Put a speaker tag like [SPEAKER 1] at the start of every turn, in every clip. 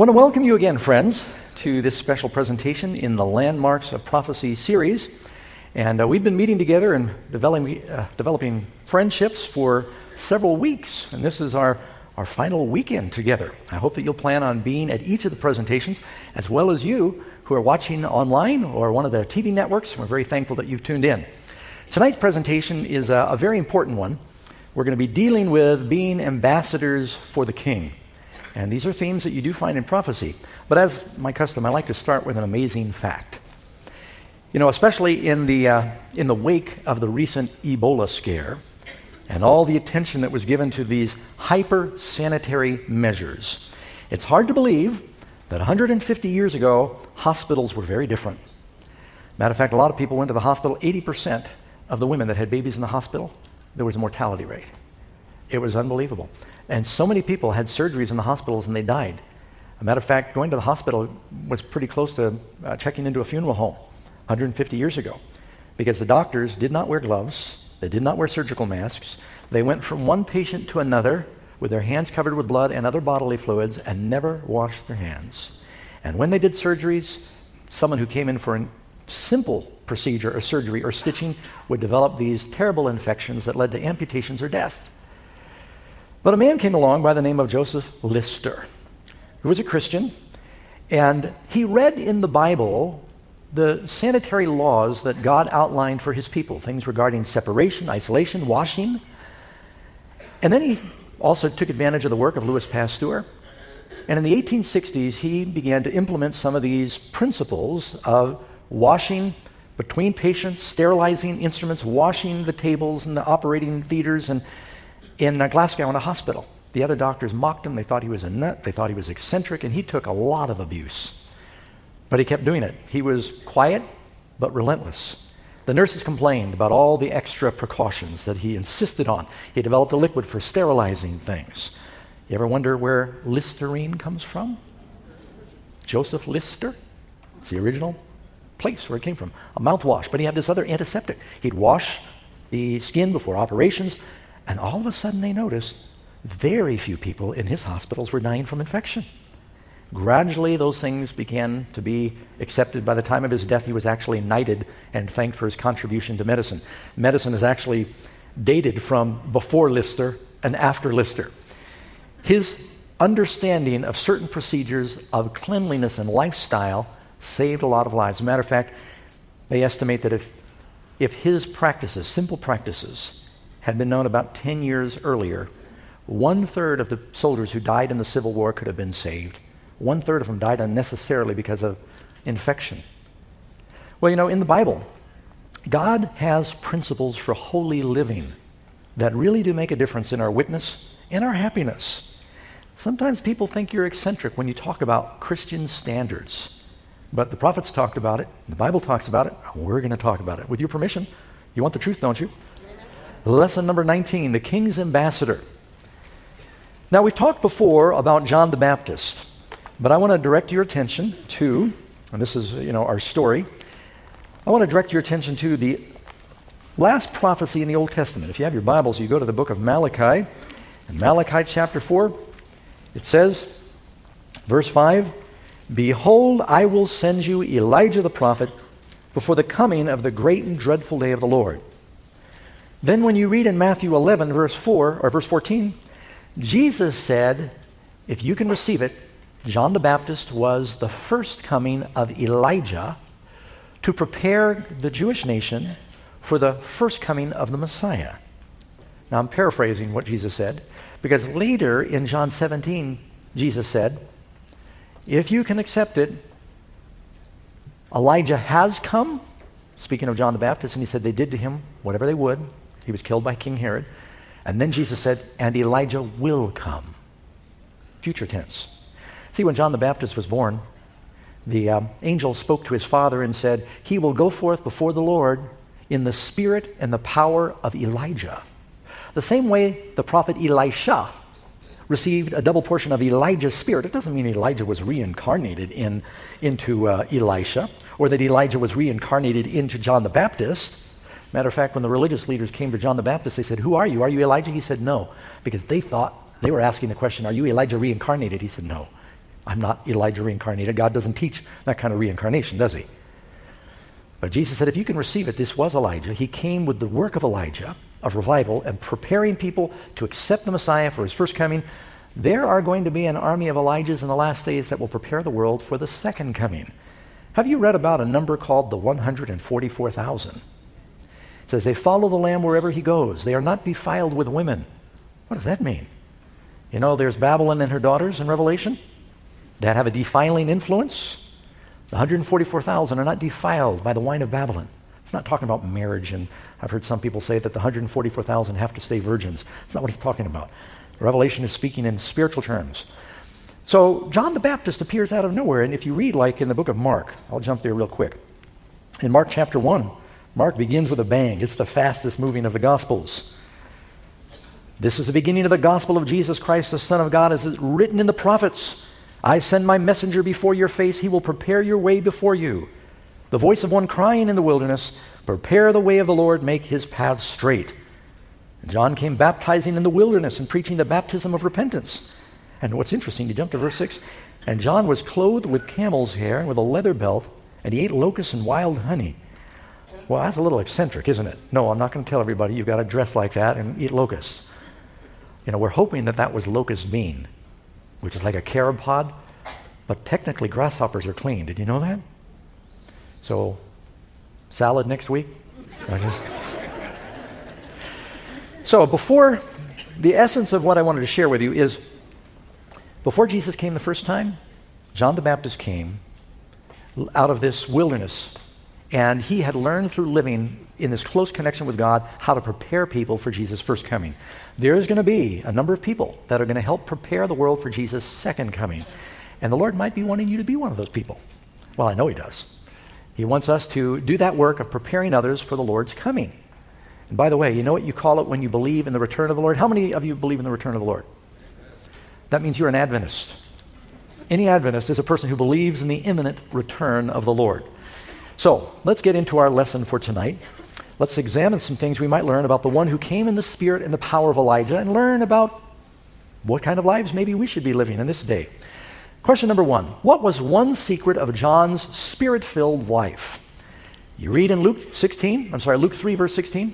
[SPEAKER 1] I want to welcome you again, friends, to this special presentation in the Landmarks of Prophecy series. And we've been meeting together and developing friendships for several weeks. And this is our final weekend together. I hope that you'll plan on being at each of the presentations, as well as you who are watching online or one of the TV networks. We're very thankful that you've tuned in. Tonight's presentation is a very important one. We're going to be dealing with being ambassadors for the King. And these are themes that you do find in prophecy. But as my custom, I like to start with an amazing fact. You know, especially in the wake of the recent Ebola scare and all the attention that was given to these hyper-sanitary measures, it's hard to believe that 150 years ago, hospitals were very different. Matter of fact, a lot of people went to the hospital. 80% of the women that had babies in the hospital, there was a mortality rate. It was unbelievable. And so many people had surgeries in the hospitals and they died. A matter of fact, going to the hospital was pretty close to checking into a funeral home 150 years ago, because the doctors did not wear gloves, they did not wear surgical masks. They went from one patient to another with their hands covered with blood and other bodily fluids and never washed their hands. And when they did surgeries, someone who came in for a simple procedure or surgery or stitching would develop these terrible infections that led to amputations or death. But a man came along by the name of Joseph Lister, who was a Christian, and he read in the Bible the sanitary laws that God outlined for his people, things regarding separation, isolation, washing. And then he also took advantage of the work of Louis Pasteur. And in the 1860s, he began to implement some of these principles of washing between patients, sterilizing instruments, washing the tables and the operating theaters, and in Glasgow in a hospital. The other doctors mocked him. They thought he was a nut. They thought he was eccentric, and he took a lot of abuse. But he kept doing it. He was quiet, but relentless. The nurses complained about all the extra precautions that he insisted on. He developed a liquid for sterilizing things. You ever wonder where Listerine comes from? Joseph Lister? It's the original place where it came from. A mouthwash, but he had this other antiseptic. He'd wash the skin before operations, and all of a sudden they noticed very few people in his hospitals were dying from infection. Gradually, those things began to be accepted. By the time of his death, he was actually knighted and thanked for his contribution to medicine. Medicine is actually dated from before Lister and after Lister. His understanding of certain procedures of cleanliness and lifestyle saved a lot of lives. As a matter of fact, they estimate that if his practices, simple practices, had been known about 10 years earlier, 1/3 of the soldiers who died in the Civil War could have been saved. 1/3 of them died unnecessarily because of infection. Well, you know, in the Bible, God has principles for holy living that really do make a difference in our witness and our happiness. Sometimes people think you're eccentric when you talk about Christian standards, but the prophets talked about it, the Bible talks about it, and we're going to talk about it. With your permission, you want the truth, don't you? Lesson number 19, the King's Ambassador. Now, we've talked before about John the Baptist, but I want to direct your attention to, and this is, our story, I want to direct your attention to the last prophecy in the Old Testament. If you have your Bibles, you go to the book of Malachi. In Malachi chapter 4, it says, verse 5, "Behold, I will send you Elijah the prophet before the coming of the great and dreadful day of the Lord." Then when you read in Matthew 11, verse 14, Jesus said, if you can receive it, John the Baptist was the first coming of Elijah to prepare the Jewish nation for the first coming of the Messiah. Now I'm paraphrasing what Jesus said, because later in John 17, Jesus said, if you can accept it, Elijah has come, speaking of John the Baptist, and he said they did to him whatever they would. He was killed by King Herod. And then Jesus said, and Elijah will come. Future tense. See, when John the Baptist was born, the angel spoke to his father and said, he will go forth before the Lord in the spirit and the power of Elijah. The same way the prophet Elisha received a double portion of Elijah's spirit. It doesn't mean Elijah was reincarnated into Elisha, or that Elijah was reincarnated into John the Baptist. Matter of fact, when the religious leaders came to John the Baptist, they said, who are you? Are you Elijah? He said, no, because they thought, they were asking the question, are you Elijah reincarnated? He said, no. I'm not Elijah reincarnated. God doesn't teach that kind of reincarnation, does he? But Jesus said, if you can receive it, this was Elijah. He came with the work of Elijah, of revival, and preparing people to accept the Messiah for his first coming. There are going to be an army of Elijahs in the last days that will prepare the world for the second coming. Have you read about a number called the 144,000? It says they follow the Lamb wherever he goes. They are not defiled with women. What does that mean? You know, there's Babylon and her daughters in Revelation that have a defiling influence. The 144,000 are not defiled by the wine of Babylon. It's not talking about marriage, and I've heard some people say that the 144,000 have to stay virgins. It's not what it's talking about. Revelation is speaking in spiritual terms. So John the Baptist appears out of nowhere, and if you read like in the book of Mark, I'll jump there real quick. In Mark chapter 1, Mark begins with a bang. It's the fastest moving of the Gospels. This is the beginning of the gospel of Jesus Christ, the Son of God, as is written in the prophets. I send my messenger before your face. He will prepare your way before you. The voice of one crying in the wilderness, prepare the way of the Lord, make his paths straight. And John came baptizing in the wilderness and preaching the baptism of repentance. And what's interesting, you jump to verse 6, and John was clothed with camel's hair and with a leather belt, and he ate locusts and wild honey. Well, that's a little eccentric, isn't it? No, I'm not going to tell everybody you've got to dress like that and eat locusts. You know, we're hoping that that was locust bean, which is like a carob pod, but technically grasshoppers are clean. Did you know that? So, salad next week? So, the essence of what I wanted to share with you is, before Jesus came the first time, John the Baptist came out of this wilderness, and he had learned through living in this close connection with God how to prepare people for Jesus' first coming. There is going to be a number of people that are going to help prepare the world for Jesus' second coming. And the Lord might be wanting you to be one of those people. Well, I know he does. He wants us to do that work of preparing others for the Lord's coming. And by the way, you know what you call it when you believe in the return of the Lord? How many of you believe in the return of the Lord? That means you're an Adventist. Any Adventist is a person who believes in the imminent return of the Lord. So, let's get into our lesson for tonight. Let's examine some things we might learn about the one who came in the spirit and the power of Elijah, and learn about what kind of lives maybe we should be living in this day. Question number 1. What was one secret of John's spirit-filled life? You read in Luke 3, verse 16.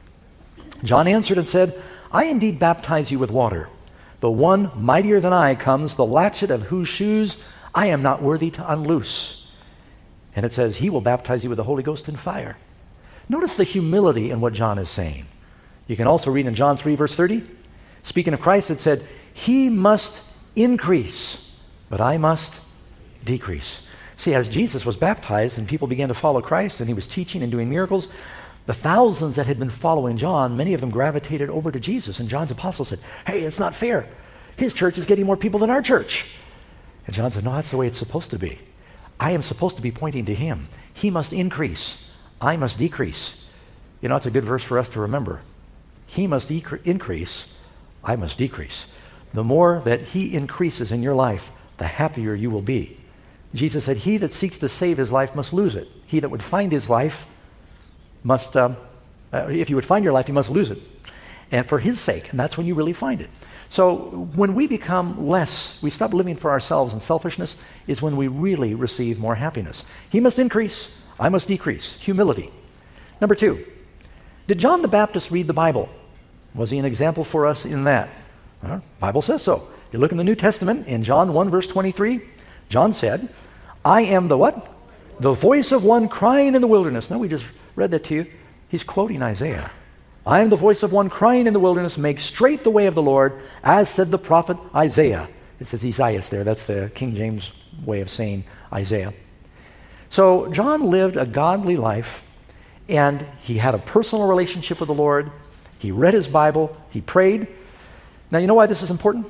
[SPEAKER 1] John answered and said, I indeed baptize you with water, but one mightier than I comes, the latchet of whose shoes I am not worthy to unloose. And it says, he will baptize you with the Holy Ghost and fire. Notice the humility in what John is saying. You can also read in John 3, verse 30. Speaking of Christ, it said, he must increase, but I must decrease. See, as Jesus was baptized and people began to follow Christ and he was teaching and doing miracles, the thousands that had been following John, many of them gravitated over to Jesus. And John's apostles said, hey, it's not fair. His church is getting more people than our church. And John said, no, that's the way it's supposed to be. I am supposed to be pointing to him. He must increase. I must decrease. You know, it's a good verse for us to remember. He must increase. I must decrease. The more that he increases in your life, the happier you will be. Jesus said, he that seeks to save his life must lose it. He that would find his life must, if you would find your life, you must lose it. And for his sake, and that's when you really find it. So when we become less, we stop living for ourselves and selfishness, is when we really receive more happiness. He must increase, I must decrease. Humility. Number 2, did John the Baptist read the Bible? Was he an example for us in that? The Bible says so. You look in the New Testament, in John 1, verse 23, John said, I am the what? The voice of one crying in the wilderness. Now we just read that to you. He's quoting Isaiah. I am the voice of one crying in the wilderness, make straight the way of the Lord, as said the prophet Isaiah. It says Isaiah there. That's the King James way of saying Isaiah. So John lived a godly life, and he had a personal relationship with the Lord. He read his Bible. He prayed. Now, you know why this is important?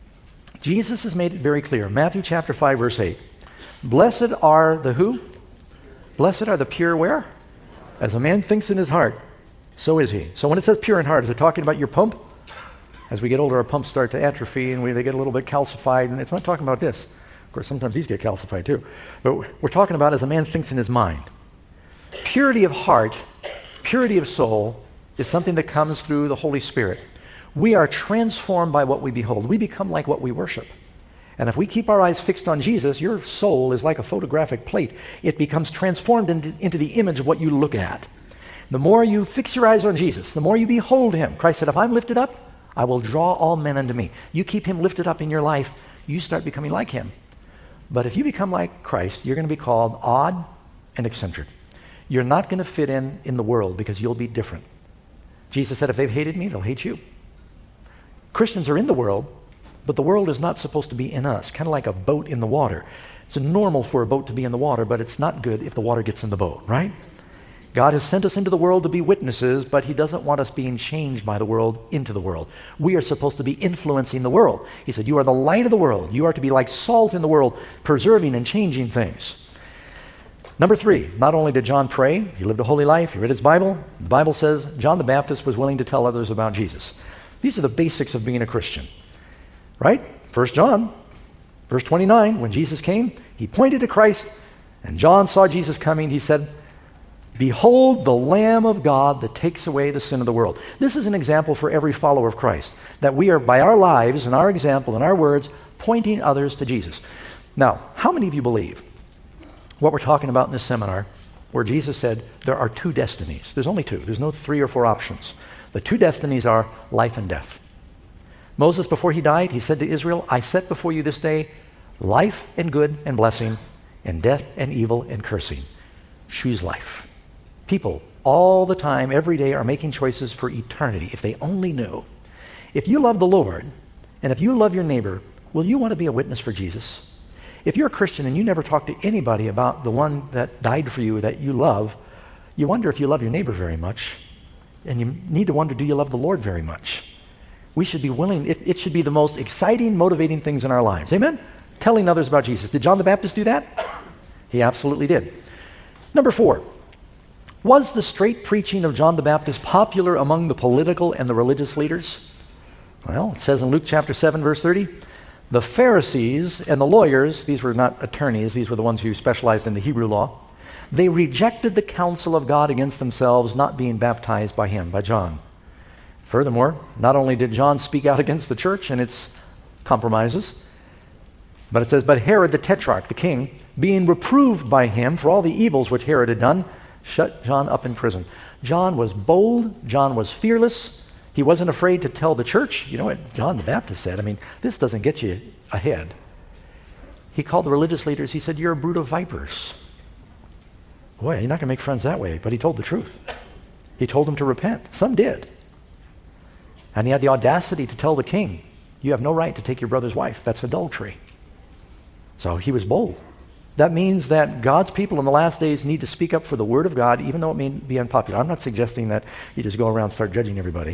[SPEAKER 1] Jesus has made it very clear. Matthew chapter 5, verse 8. Blessed are the who? Blessed are the pure where? As a man thinks in his heart, so is he. So when it says pure in heart, is it talking about your pump? As we get older, our pumps start to atrophy and they get a little bit calcified, and it's not talking about this. Of course, sometimes these get calcified too. But we're talking about as a man thinks in his mind. Purity of heart, purity of soul, is something that comes through the Holy Spirit. We are transformed by what we behold. We become like what we worship. And if we keep our eyes fixed on Jesus, your soul is like a photographic plate. It becomes transformed into the image of what you look at. The more you fix your eyes on Jesus, the more you behold him. Christ said, if I'm lifted up, I will draw all men unto me. You keep him lifted up in your life, you start becoming like him. But if you become like Christ, you're going to be called odd and eccentric. You're not going to fit in the world because you'll be different. Jesus said, if they've hated me, they'll hate you. Christians are in the world, but the world is not supposed to be in us, kind of like a boat in the water. It's normal for a boat to be in the water, but it's not good if the water gets in the boat, right? God has sent us into the world to be witnesses, but he doesn't want us being changed by the world into the world. We are supposed to be influencing the world. He said, you are the light of the world. You are to be like salt in the world, preserving and changing things. Number 3, not only did John pray, he lived a holy life, he read his Bible. The Bible says John the Baptist was willing to tell others about Jesus. These are the basics of being a Christian, right? 1 John, verse 29, when Jesus came, he pointed to Christ, and John saw Jesus coming. He said, behold the Lamb of God that takes away the sin of the world. This is an example for every follower of Christ, that we are, by our lives and our example and our words, pointing others to Jesus. Now, how many of you believe what we're talking about in this seminar, where Jesus said there are 2 destinies? There's only 2. There's no 3 or 4 options. The 2 destinies are life and death. Moses, before he died, he said to Israel, I set before you this day life and good and blessing, and death and evil and cursing. Choose life. People all the time, every day, are making choices for eternity. If they only knew. If you love the Lord, and if you love your neighbor, will you want to be a witness for Jesus? If you're a Christian and you never talk to anybody about the one that died for you that you love, you wonder if you love your neighbor very much. And you need to wonder, do you love the Lord very much? We should be willing, it should be the most exciting, motivating things in our lives. Amen? Telling others about Jesus. Did John the Baptist do that? He absolutely did. Number 4. Was the straight preaching of John the Baptist popular among the political and the religious leaders? Well, it says in Luke chapter 7, verse 30, the Pharisees and the lawyers, these were not attorneys, these were the ones who specialized in the Hebrew law, they rejected the counsel of God against themselves, not being baptized by him, by John. Furthermore, not only did John speak out against the church and its compromises, but it says, but Herod the Tetrarch, the king, being reproved by him for all the evils which Herod had done, shut John up in prison. John was bold. John was fearless. He wasn't afraid to tell the church, you know what John the Baptist said? I mean, this doesn't get you ahead. He called the religious leaders. He said, you're a brood of vipers. Boy, you're not going to make friends that way, but he told the truth. He told them to repent. Some did. And he had the audacity to tell the king, you have no right to take your brother's wife. That's adultery. So he was bold. That means that God's people in the last days need to speak up for the Word of God, even though it may be unpopular. I'm not suggesting that you just go around and start judging everybody.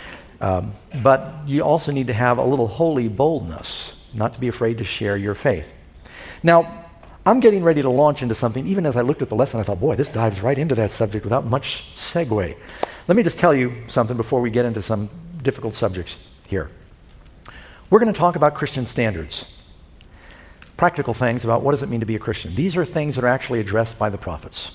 [SPEAKER 1] But you also need to have a little holy boldness, not to be afraid to share your faith. Now, I'm getting ready to launch into something. Even as I looked at the lesson, I thought, boy, this dives right into that subject without much segue. Let me just tell you something before we get into some difficult subjects here. We're going to talk about Christian standards. Practical things about what does it mean to be a Christian. These are things that are actually addressed by the prophets.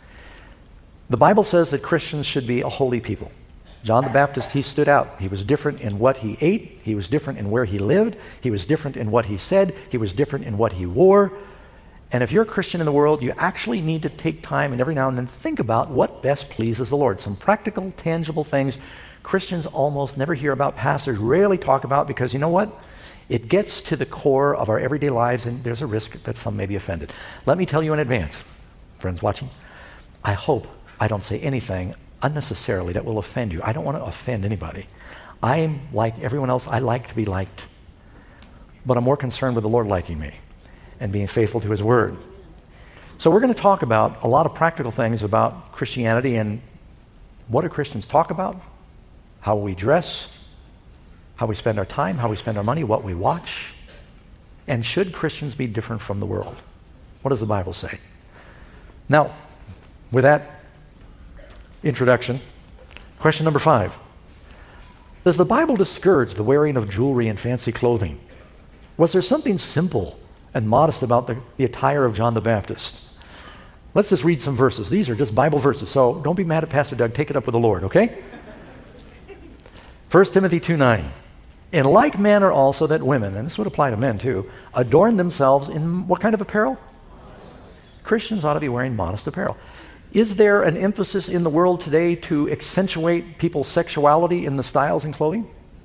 [SPEAKER 1] The Bible says that Christians should be a holy people. John the Baptist, he stood out. He was different in what he ate. He was different in where he lived. He was different in what he said. He was different in what he wore. And if you're a Christian in the world, you actually need to take time and every now and then think about what best pleases the Lord. Some practical, tangible things Christians almost never hear about, pastors rarely talk about, because you know what? It gets to the core of our everyday lives, and there's a risk that some may be offended. Let me tell you in advance, friends watching, I hope I don't say anything unnecessarily that will offend you. I don't want to offend anybody. I'm like everyone else. I like to be liked. But I'm more concerned with the Lord liking me and being faithful to His Word. So we're going to talk about a lot of practical things about Christianity and what do Christians talk about, how we dress, how we spend our time, how we spend our money, what we watch, and should Christians be different from the world? What does the Bible say? Now, with that introduction, question number 5. Does the Bible discourage the wearing of jewelry and fancy clothing? Was there something simple and modest about the attire of John the Baptist? Let's just read some verses. These are just Bible verses, so don't be mad at Pastor Doug. Take it up with the Lord, okay? 1 Timothy 2:9. In like manner also that women, and this would apply to men too, adorn themselves in what kind of apparel? Christians ought to be wearing modest apparel. Is there an emphasis in the world today to accentuate people's sexuality in the styles and clothing?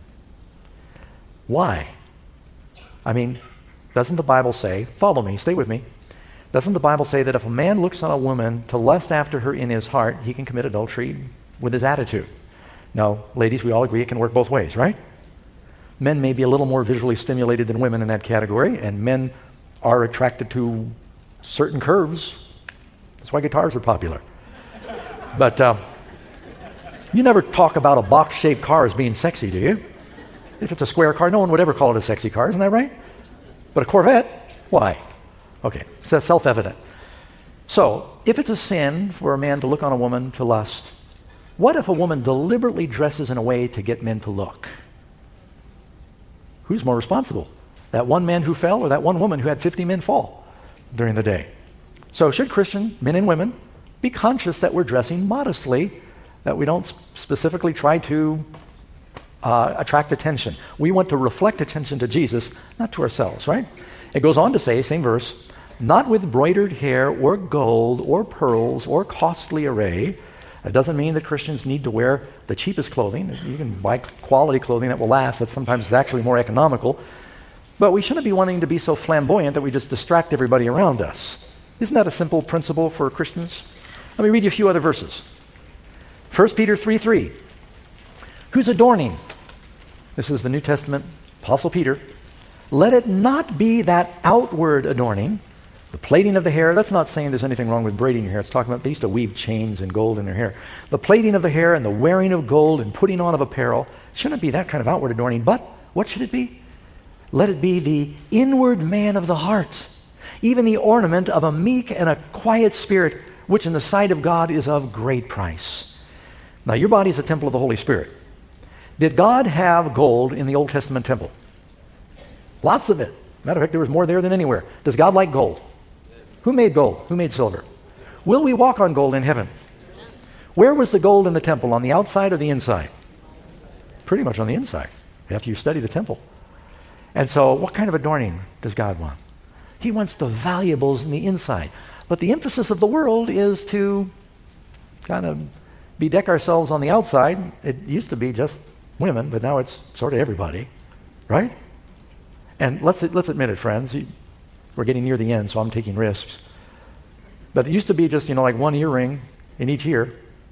[SPEAKER 1] Why? I mean, doesn't the Bible say, follow me, stay with me, doesn't the Bible say that if a man looks on a woman to lust after her in his heart, he can commit adultery with his attitude? Now, ladies, we all agree it can work both ways, right? Men may be a little more visually stimulated than women in that category, and men are attracted to certain curves. That's why guitars are popular. But you never talk about a box-shaped car as being sexy, do you? If it's a square car, no one would ever call it a sexy car, isn't that right? But a Corvette, why? Okay, so that's self-evident. So, if it's a sin for a man to look on a woman to lust, what if a woman deliberately dresses in a way to get men to look? Who's more responsible? That one man who fell or that one woman who had 50 men fall during the day? So should Christian men and women be conscious that we're dressing modestly, that we don't specifically try to attract attention? We want to reflect attention to Jesus, not to ourselves, right? It goes on to say, same verse, not with broidered hair or gold or pearls or costly array. It doesn't mean that Christians need to wear the cheapest clothing. You can buy quality clothing that will last, that sometimes is actually more economical. But we shouldn't be wanting to be so flamboyant that we just distract everybody around us. Isn't that a simple principle for Christians? Let me read you a few other verses. 1 Peter 3:3. Who's adorning? This is the New Testament, Apostle Peter. Let it not be that outward adorning, the plaiting of the hair. That's not saying there's anything wrong with braiding your hair. It's talking about they used to weave chains and gold in their hair. The plaiting of the hair and the wearing of gold and putting on of apparel shouldn't be that kind of outward adorning. But what should it be? Let it be the inward man of the heart, even the ornament of a meek and a quiet spirit, which in the sight of God is of great price. Now, your body is a temple of the Holy Spirit. Did God have gold in the Old Testament temple? Lots of it. Matter of fact, there was more there than anywhere. Does God like gold? Who made gold? Who made silver? Will we walk on gold in heaven? Where was the gold in the temple? On the outside or the inside? Pretty much on the inside, after you study the temple. And so, what kind of adorning does God want? He wants the valuables in the inside. But the emphasis of the world is to kind of bedeck ourselves on the outside. It used to be just women, but now it's sort of everybody, right? And let's admit it, friends. We're getting near the end, so I'm taking risks. But it used to be just, like one earring in each ear,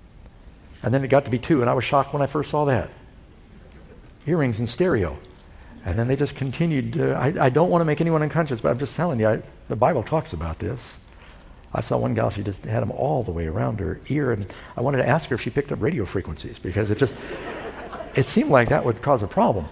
[SPEAKER 1] and then it got to be two, and I was shocked when I first saw that. Earrings in stereo. And then they just continued. I don't want to make anyone unconscious, but I'm just telling you, the Bible talks about this. I saw one gal, she just had them all the way around her ear, and I wanted to ask her if she picked up radio frequencies, because it seemed like that would cause a problem.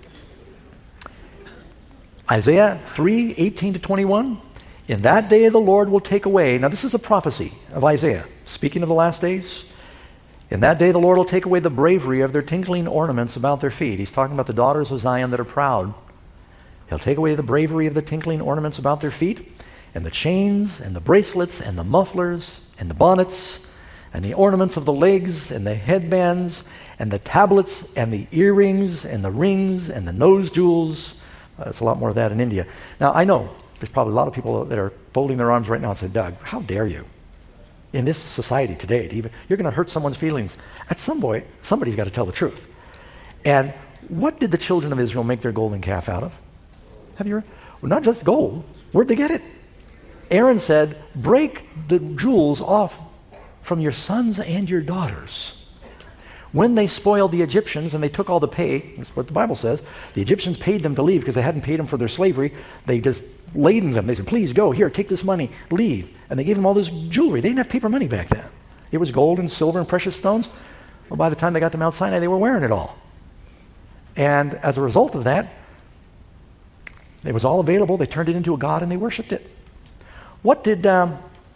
[SPEAKER 1] Isaiah 3:18-21. In that day the Lord will take away. Now this is a prophecy of Isaiah, speaking of the last days. In that day the Lord will take away the bravery of their tinkling ornaments about their feet. He's talking about the daughters of Zion that are proud. He'll take away the bravery of the tinkling ornaments about their feet, and the chains, and the bracelets, and the mufflers, and the bonnets, and the ornaments of the legs, and the headbands, and the tablets, and the earrings, and the rings, and the nose jewels. It's a lot more of that in India. Now, I know there's probably a lot of people that are folding their arms right now and say, Doug, how dare you? In this society today, you're going to hurt someone's feelings. At some point, somebody's got to tell the truth. And what did the children of Israel make their golden calf out of? Well, not just gold. Where'd they get it? Aaron said, break the jewels off from your sons and your daughters. When they spoiled the Egyptians and they took all the pay, that's what the Bible says, the Egyptians paid them to leave because they hadn't paid them for their slavery. They just laden them. They said, please go, here, take this money, leave. And they gave them all this jewelry. They didn't have paper money back then. It was gold and silver and precious stones. Well, by the time they got to Mount Sinai, they were wearing it all. And as a result of that, it was all available. They turned it into a god and they worshipped it. What did, I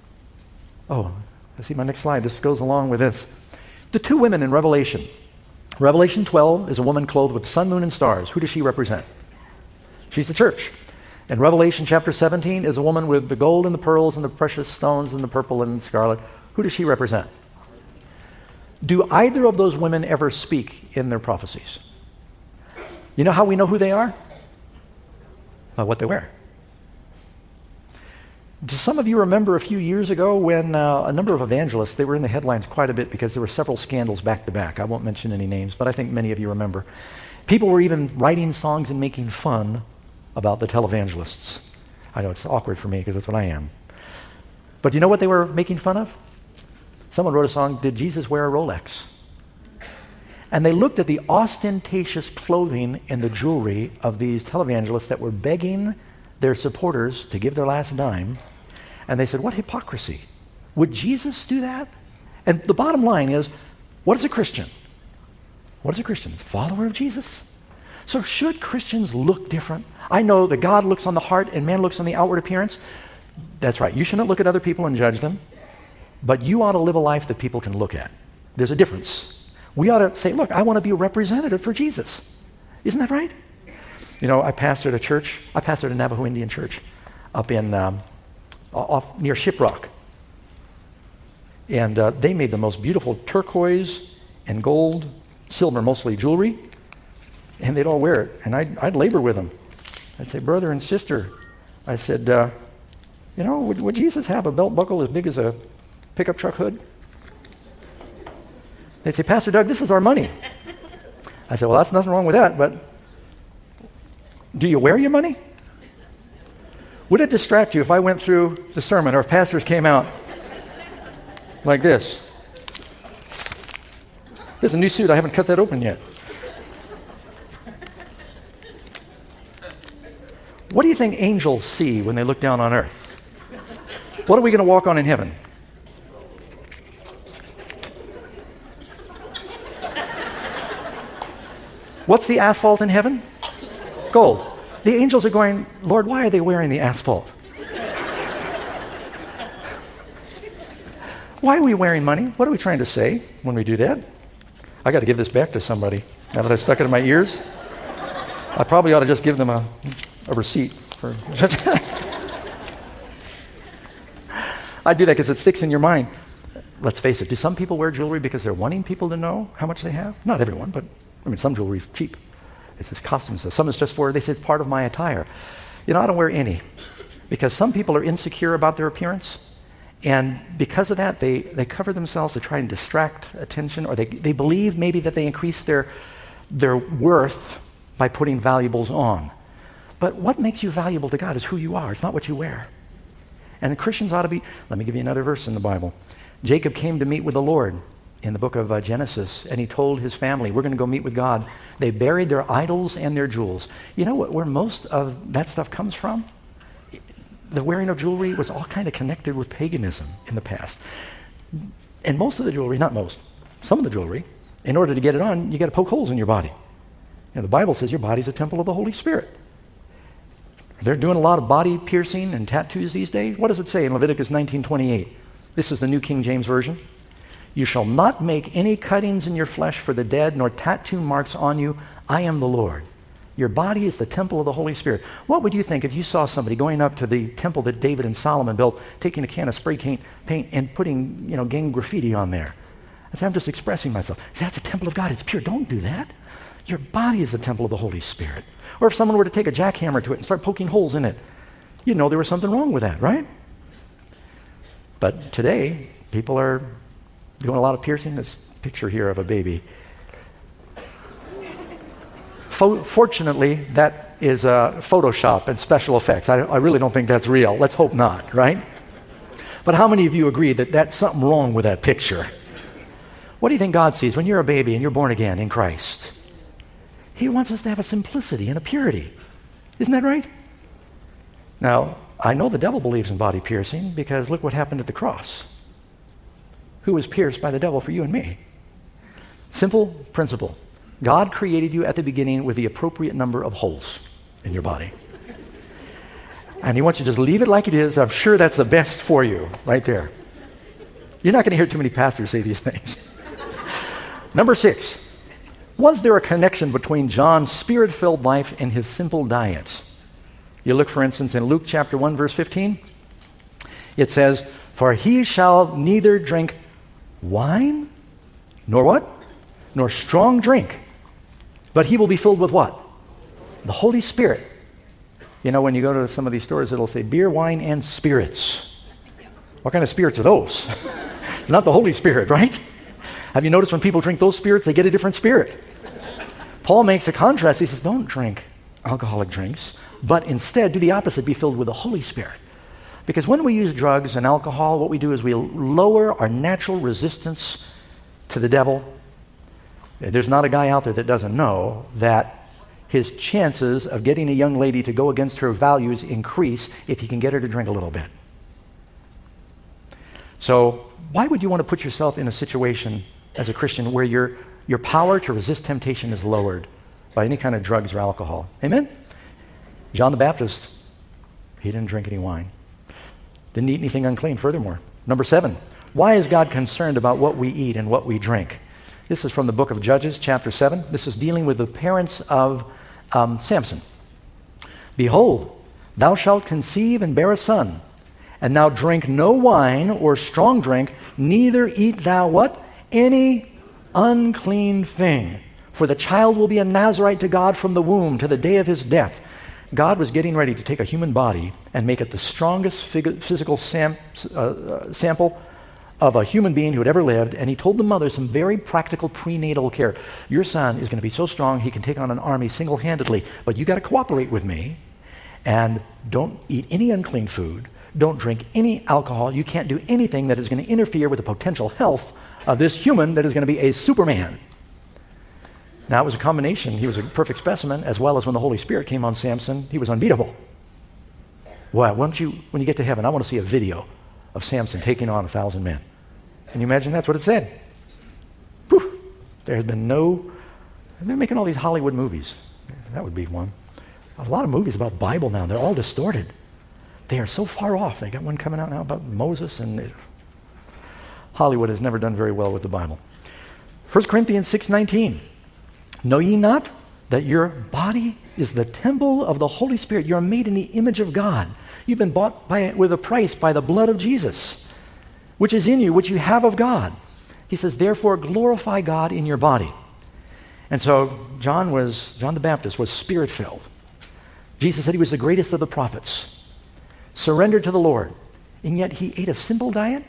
[SPEAKER 1] see my next slide. This goes along with this. The two women in Revelation. Revelation 12 is a woman clothed with the sun, moon, and stars. Who does she represent? She's the church. And Revelation chapter 17 is a woman with the gold and the pearls and the precious stones and the purple and scarlet. Who does she represent? Do either of those women ever speak in their prophecies? You know how we know who they are? By what they wear. Do some of you remember a few years ago when a number of evangelists, they were in the headlines quite a bit because there were several scandals back to back. I won't mention any names, but I think many of you remember. People were even writing songs and making fun about the televangelists. I know it's awkward for me because that's what I am. But you know what they were making fun of? Someone wrote a song, "Did Jesus wear a Rolex?" And they looked at the ostentatious clothing and the jewelry of these televangelists that were begging their supporters to give their last dime, and they said, what hypocrisy. Would Jesus do that? And the bottom line is, what is a Christian? What is a Christian? It's a follower of Jesus. So should Christians look different? I know that God looks on the heart and man looks on the outward appearance. That's right. You shouldn't look at other people and judge them, but you ought to live a life that people can look at. There's a difference. We ought to say, look, I want to be a representative for Jesus. Isn't that right? You know, I pastored a Navajo Indian church up in, off near Shiprock. And they made the most beautiful turquoise and gold, silver, mostly jewelry, and they'd all wear it. And I'd labor with them. I'd say, brother and sister, I said, you know, would Jesus have a belt buckle as big as a pickup truck hood? They'd say, Pastor Doug, this is our money. I said, well, that's nothing wrong with that, but do you wear your money? Would it distract you if I went through the sermon or if pastors came out like this? There's a new suit. I haven't cut that open yet. What do you think angels see when they look down on earth? What are we going to walk on in heaven? What's the asphalt in heaven? Gold. The angels are going, Lord, why are they wearing the asphalt? Why are we wearing money? What are we trying to say when we do that? I got to give this back to somebody. Now that I stuck it in my ears, I probably ought to just give them a receipt. I do that because it sticks in your mind. Let's face it, do some people wear jewelry because they're wanting people to know how much they have? Not everyone, but I mean, some jewelry is cheap. It's just costumes. Some is just for, they say it's part of my attire. You know, I don't wear any because some people are insecure about their appearance. And because of that, they cover themselves to try and distract attention, or they believe maybe that they increase their worth by putting valuables on. But what makes you valuable to God is who you are. It's not what you wear. And the Christians ought to be, let me give you another verse in the Bible. Jacob came to meet with the Lord in the book of Genesis, and he told his family, we're going to go meet with God. They buried their idols and their jewels. You know where most of that stuff comes from? The wearing of jewelry was all kind of connected with paganism in the past. And most of the jewelry, not most, some of the jewelry, in order to get it on, you got to poke holes in your body. You know, the Bible says your body's a temple of the Holy Spirit. They're doing a lot of body piercing and tattoos these days. What does it say in Leviticus 19:28? This is the New King James Version. You shall not make any cuttings in your flesh for the dead, nor tattoo marks on you. I am the Lord. Your body is the temple of the Holy Spirit. What would you think if you saw somebody going up to the temple that David and Solomon built, taking a can of spray paint and putting, gang graffiti on there? I say, I'm just expressing myself. See, that's a temple of God. It's pure. Don't do that. Your body is the temple of the Holy Spirit. Or if someone were to take a jackhammer to it and start poking holes in it, you'd know there was something wrong with that, right? But today, people are doing a lot of piercing. This picture here of a baby. Fortunately, that is Photoshop and special effects. I really don't think that's real. Let's hope not, right? But how many of you agree that that's something wrong with that picture? What do you think God sees when you're a baby and you're born again in Christ? He wants us to have a simplicity and a purity. Isn't that right? Now, I know the devil believes in body piercing because look what happened at the cross. Who was pierced by the devil for you and me? Simple principle. God created you at the beginning with the appropriate number of holes in your body. And he wants you to just leave it like it is. I'm sure that's the best for you right there. You're not going to hear too many pastors say these things. Number 6. Was there a connection between John's spirit-filled life and his simple diet? You look, for instance, in Luke chapter 1, verse 15. It says, for he shall neither drink wine, nor what? Nor strong drink. But he will be filled with what? The Holy Spirit. You know, when you go to some of these stores, it'll say beer, wine, and spirits. What kind of spirits are those? It's not the Holy Spirit, right? Have you noticed when people drink those spirits, they get a different spirit? Paul makes a contrast. He says, don't drink alcoholic drinks, but instead do the opposite, be filled with the Holy Spirit. Because when we use drugs and alcohol, what we do is we lower our natural resistance to the devil. There's not a guy out there that doesn't know that his chances of getting a young lady to go against her values increase if he can get her to drink a little bit. So why would you want to put yourself in a situation as a Christian where your power to resist temptation is lowered by any kind of drugs or alcohol? Amen? John the Baptist, he didn't drink any wine. Didn't eat anything unclean, furthermore. Number 7, why is God concerned about what we eat and what we drink? This is from the book of Judges, chapter 7. This is dealing with the parents of Samson. Behold, thou shalt conceive and bear a son, and thou drink no wine or strong drink, neither eat thou what? Any unclean thing. For the child will be a Nazarite to God from the womb to the day of his death. God was getting ready to take a human body and make it the strongest physical sample of a human being who had ever lived, and he told the mother some very practical prenatal care. Your son is going to be so strong he can take on an army single-handedly, but you got to cooperate with me, and don't eat any unclean food, don't drink any alcohol, you can't do anything that is going to interfere with the potential health of this human that is going to be a Superman. Now, it was a combination. He was a perfect specimen, as well as when the Holy Spirit came on Samson, he was unbeatable. Well, when you get to heaven, I want to see a video of Samson taking on 1,000 men. Can you imagine that's what it said? Whew. There has been they're making all these Hollywood movies. That would be one. A lot of movies about Bible now, they're all distorted. They are so far off. They got one coming out now about Moses, and Hollywood has never done very well with the Bible. 1 Corinthians 6:19. Know ye not that your body is the temple of the Holy Spirit? You are made in the image of God. You've been bought with a price by the blood of Jesus, which is in you, which you have of God. He says, therefore glorify God in your body. And so John the Baptist was spirit-filled. Jesus said he was the greatest of the prophets, surrendered to the Lord, and yet he ate a simple diet.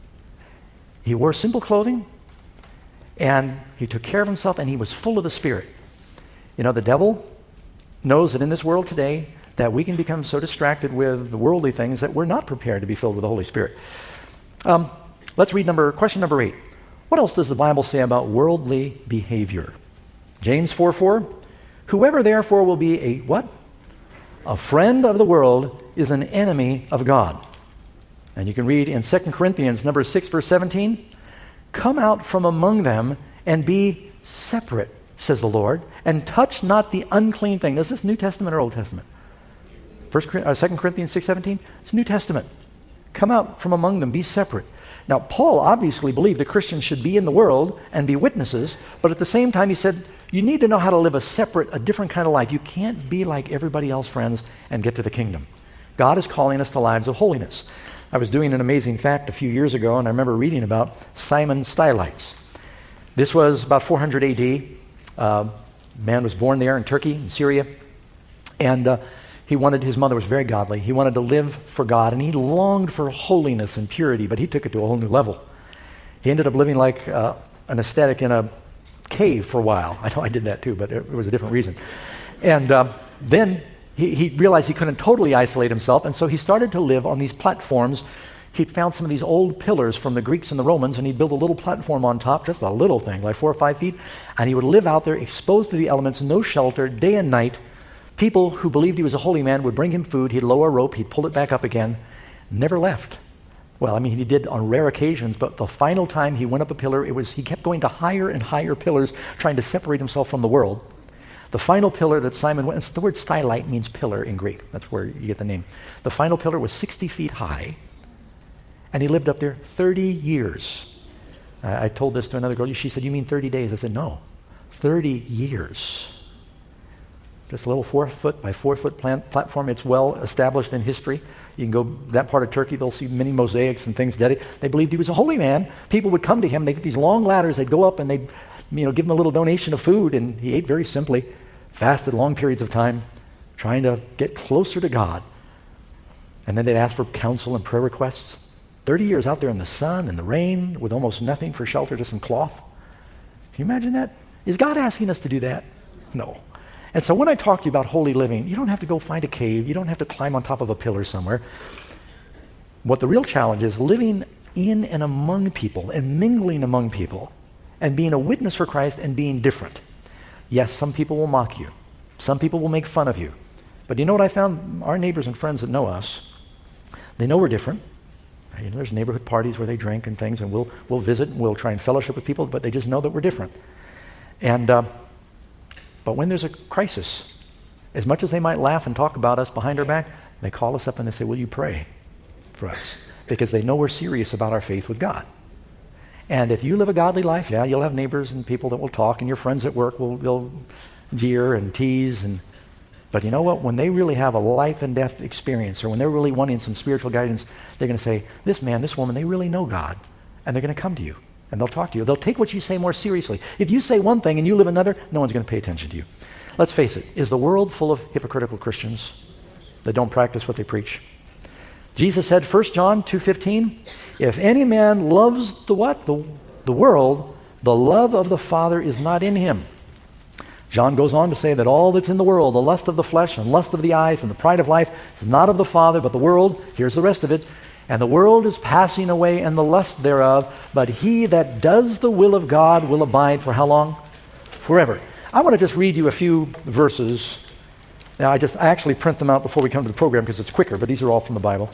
[SPEAKER 1] He wore simple clothing, and he took care of himself, and he was full of the Spirit. You know, the devil knows that in this world today that we can become so distracted with the worldly things that we're not prepared to be filled with the Holy Spirit. Let's read question number 8. What else does the Bible say about worldly behavior? James 4:4. Whoever therefore will be a what? A friend of the world is an enemy of God. And you can read in 2 Corinthians number 6, verse 17. Come out from among them and be separate, says the Lord, and touch not the unclean thing. Is this New Testament or Old Testament? 2 Corinthians 6:17. It's New Testament. Come out from among them, be separate. Now, Paul obviously believed that Christians should be in the world and be witnesses, but at the same time he said, you need to know how to live a different kind of life. You can't be like everybody else, friends, and get to the kingdom. God is calling us to lives of holiness. I was doing an amazing fact a few years ago, and I remember reading about Simon Stylites. This was about 400 A.D. Man was born there in Turkey, in Syria, and his mother was very godly. He wanted to live for God, and he longed for holiness and purity, but he took it to a whole new level. He ended up living like an ascetic in a cave for a while. I know I did that too, but it was a different reason. And then he realized he couldn't totally isolate himself, and so he started to live on these platforms. He'd found some of these old pillars from the Greeks and the Romans, and he'd built a little platform on top, just a little thing, like 4 or 5 feet, and he would live out there exposed to the elements, no shelter, day and night. People who believed he was a holy man would bring him food. He'd lower a rope. He'd pull it back up again. Never left. Well, I mean, he did on rare occasions, but the final time he went up a pillar, he kept going to higher and higher pillars, trying to separate himself from the world. The final pillar that Simon went, the word stylite means pillar in Greek. That's where you get the name. The final pillar was 60 feet high, and he lived up there 30 years. I told this to another girl. She said, you mean 30 days? I said, no, 30 years. Just a little 4-foot by 4-foot platform. It's well established in history. You can go that part of Turkey, they'll see many mosaics and things dedicated. They believed he was a holy man. People would come to him. They'd get these long ladders. They'd go up and they'd give him a little donation of food, and he ate very simply. fasted long periods of time, trying to get closer to God. And then they'd ask for counsel and prayer requests. 30 years out there in the sun and the rain with almost nothing for shelter, just some cloth. Can you imagine that? Is God asking us to do that? No. And so when I talk to you about holy living, you don't have to go find a cave. You don't have to climb on top of a pillar somewhere. What the real challenge is, living in and among people and mingling among people and being a witness for Christ and being different. Yes, some people will mock you. Some people will make fun of you. But you know what I found? Our neighbors and friends that know us, they know we're different. You know, there's neighborhood parties where they drink and things, and we'll visit and we'll try and fellowship with people, but they just know that we're different. And but when there's a crisis, as much as they might laugh and talk about us behind our back, they call us up and they say, will you pray for us? Because they know we're serious about our faith with God. And if you live a godly life, yeah, you'll have neighbors and people that will talk, and your friends at work will jeer and tease. But you know what? When they really have a life and death experience, or when they're really wanting some spiritual guidance, they're going to say, this man, this woman, they really know God. And they're going to come to you, and they'll talk to you. They'll take what you say more seriously. If you say one thing and you live another, no one's going to pay attention to you. Let's face it. Is the world full of hypocritical Christians that don't practice what they preach? Jesus said, 1 John 2:15, if any man loves the what? The world, the love of the Father is not in him. John goes on to say that all that's in the world, the lust of the flesh and lust of the eyes and the pride of life, is not of the Father, but the world. Here's the rest of it. And the world is passing away and the lust thereof, but he that does the will of God will abide for how long? Forever. I want to just read you a few verses. Now, I actually print them out before we come to the program because it's quicker, but these are all from the Bible.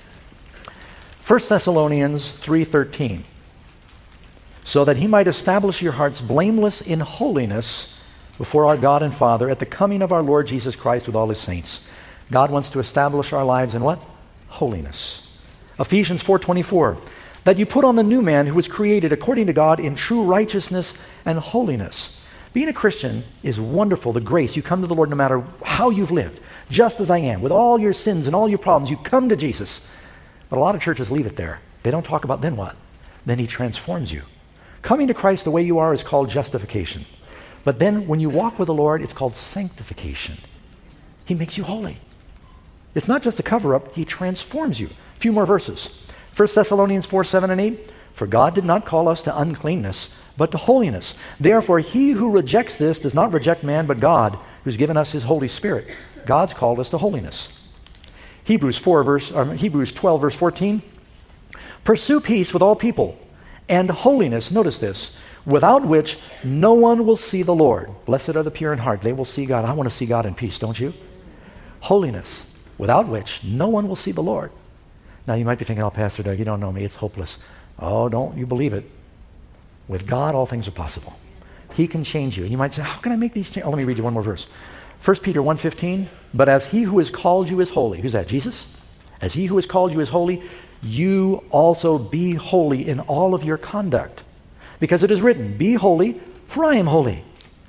[SPEAKER 1] 1 Thessalonians 3:13. So that he might establish your hearts blameless in holiness before our God and Father at the coming of our Lord Jesus Christ with all his saints. God wants to establish our lives in what? Holiness. Ephesians 4:24. That you put on the new man who was created according to God in true righteousness and holiness. Being a Christian is wonderful, the grace. You come to the Lord no matter how you've lived, just as I am, with all your sins and all your problems. You come to Jesus. But a lot of churches leave it there. They don't talk about then what? Then he transforms you. Coming to Christ the way you are is called justification. But then when you walk with the Lord, it's called sanctification. He makes you holy. It's not just a cover-up. He transforms you. A few more verses. 1 Thessalonians 4:7 and 8. For God did not call us to uncleanness, but to holiness. Therefore, he who rejects this does not reject man, but God, who's given us his Holy Spirit. God's called us to holiness. Hebrews 12, verse 14. Pursue peace with all people and holiness, notice this, without which no one will see the Lord. Blessed are the pure in heart. They will see God. I want to see God in peace, don't you? Holiness, without which no one will see the Lord. Now you might be thinking, oh, Pastor Doug, you don't know me. It's hopeless. Oh, don't you believe it. With God, all things are possible. He can change you. And you might say, how can I make these changes? Oh, let me read you one more verse. 1 Peter 1:15, but as he who has called you is holy. Who's that? Jesus? As he who has called you is holy, you also be holy in all of your conduct. Because it is written, be holy, for I am holy.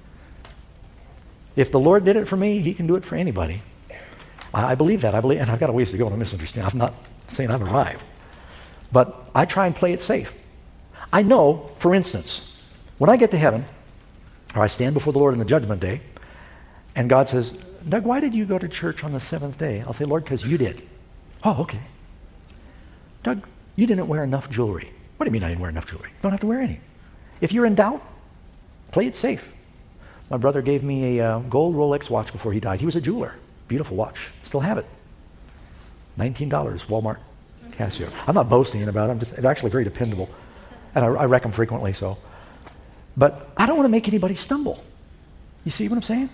[SPEAKER 1] If the Lord did it for me, he can do it for anybody. I believe that. And I've got a ways to go, don't misunderstand. I'm not saying I've arrived. But I try and play it safe. I know, for instance, when I get to heaven, or I stand before the Lord in the judgment day, and God says, Doug, why did you go to church on the seventh day? I'll say, Lord, because you did. Oh, okay. Doug, you didn't wear enough jewelry. What do you mean I didn't wear enough jewelry? You don't have to wear any. If you're in doubt, play it safe. My brother gave me a gold Rolex watch before he died. He was a jeweler. Beautiful watch. Still have it. $19, Walmart, Casio. I'm not boasting about it. It's actually very dependable. And I wreck them frequently, so. But I don't want to make anybody stumble. You see what I'm saying?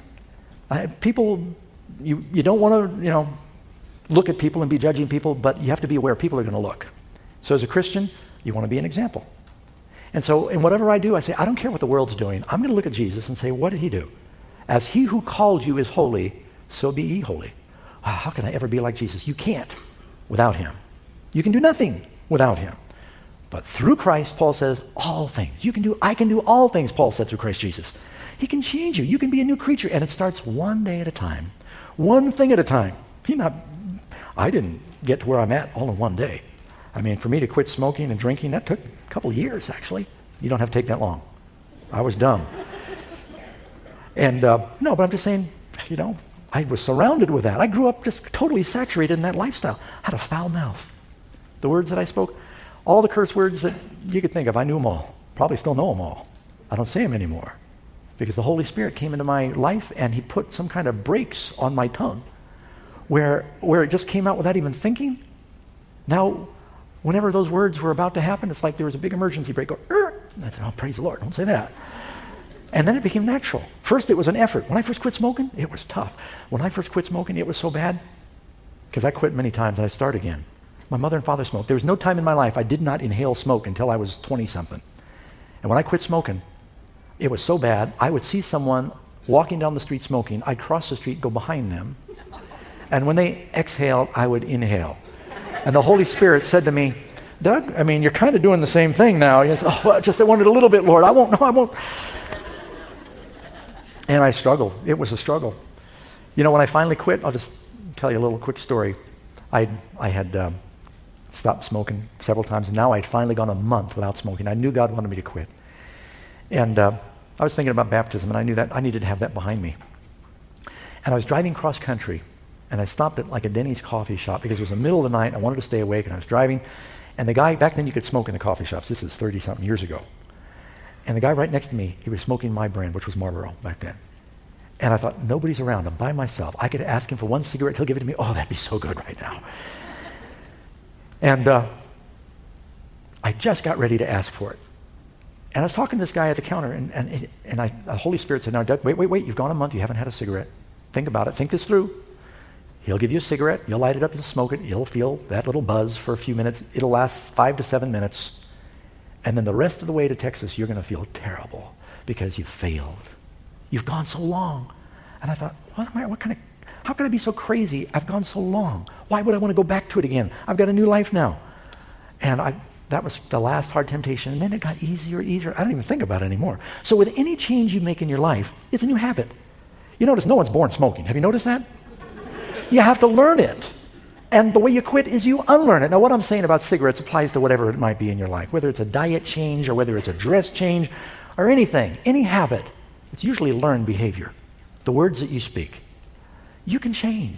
[SPEAKER 1] You don't want to, look at people and be judging people, but you have to be aware people are going to look. So as a Christian, you want to be an example. And so in whatever I do, I say, I don't care what the world's doing. I'm going to look at Jesus and say, what did he do? As he who called you is holy, so be ye holy. How can I ever be like Jesus? You can't without him. You can do nothing without him. But through Christ, Paul says, all things. I can do all things, Paul said, through Christ Jesus. He can change you. You can be a new creature. And it starts one day at a time. One thing at a time. I didn't get to where I'm at all in one day. I mean, for me to quit smoking and drinking, that took a couple of years, actually. You don't have to take that long. I was dumb. And no, but I'm just saying, I was surrounded with that. I grew up just totally saturated in that lifestyle. I had a foul mouth. The words that I spoke, all the curse words that you could think of, I knew them all. Probably still know them all. I don't say them anymore because the Holy Spirit came into my life and he put some kind of brakes on my tongue where it just came out without even thinking. Now, whenever those words were about to happen, it's like there was a big emergency brake. I said, oh, praise the Lord, don't say that. And then it became natural. First, it was an effort. When I first quit smoking, it was tough. When I first quit smoking, it was so bad because I quit many times and I started again. My mother and father smoked. There was no time in my life I did not inhale smoke until I was 20-something. And when I quit smoking, it was so bad, I would see someone walking down the street smoking. I'd cross the street, go behind them. And when they exhaled, I would inhale. And the Holy Spirit said to me, Doug, you're kind of doing the same thing now. He said, I wanted a little bit, Lord. I won't. And I struggled. It was a struggle. When I finally quit, I'll just tell you a little quick story. I had stopped smoking several times, and now I'd finally gone a month without smoking. I knew God wanted me to quit. And I was thinking about baptism, and I knew that I needed to have that behind me. And I was driving cross country, and I stopped at like a Denny's coffee shop because it was the middle of the night. I wanted to stay awake, and I was driving. And the guy, back then you could smoke in the coffee shops. This is 30-something years ago. And the guy right next to me, he was smoking my brand, which was Marlboro back then. And I thought, nobody's around. I'm by myself. I could ask him for one cigarette. He'll give it to me. Oh, that'd be so good right now. And I just got ready to ask for it. And I was talking to this guy at the counter, and the Holy Spirit said, now, Doug, wait. You've gone a month. You haven't had a cigarette. Think about it. Think this through. He'll give you a cigarette. You'll light it up. You'll smoke it. You'll feel that little buzz for a few minutes. It'll last 5 to 7 minutes. And then the rest of the way to Texas, you're going to feel terrible because you've failed. You've gone so long. And I thought, how could I be so crazy? I've gone so long. Why would I want to go back to it again? I've got a new life now. And that was the last hard temptation. And then it got easier and easier. I don't even think about it anymore. So with any change you make in your life, it's a new habit. You notice no one's born smoking. Have you noticed that? You have to learn it. And the way you quit is you unlearn it. Now, what I'm saying about cigarettes applies to whatever it might be in your life, whether it's a diet change or whether it's a dress change or anything, any habit. It's usually learned behavior. The words that you speak. You can change.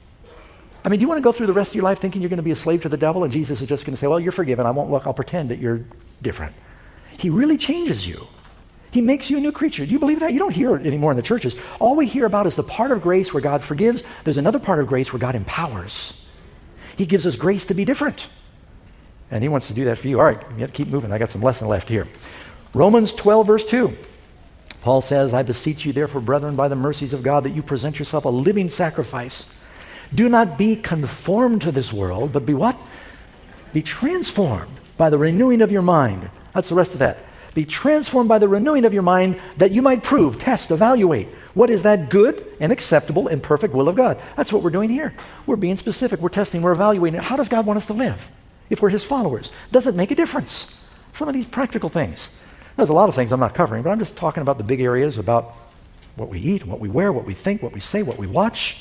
[SPEAKER 1] Do you want to go through the rest of your life thinking you're going to be a slave to the devil and Jesus is just going to say, well, you're forgiven. I won't look. I'll pretend that you're different. He really changes you. He makes you a new creature. Do you believe that? You don't hear it anymore in the churches. All we hear about is the part of grace where God forgives. There's another part of grace where God empowers. He gives us grace to be different. And he wants to do that for you. All right, you have to keep moving. I got some lesson left here. Romans 12, verse 2. Paul says, I beseech you therefore, brethren, by the mercies of God, that you present yourself a living sacrifice. Do not be conformed to this world, but be what? Be transformed by the renewing of your mind. That's the rest of that. Be transformed by the renewing of your mind, that you might prove, test, evaluate what is that good and acceptable and perfect will of God. That's what we're doing here. We're being specific. We're testing. We're evaluating. How does God want us to live if we're his followers? Does it make a difference? Some of these practical things. There's a lot of things I'm not covering, but I'm just talking about the big areas about what we eat, what we wear, what we think, what we say, what we watch.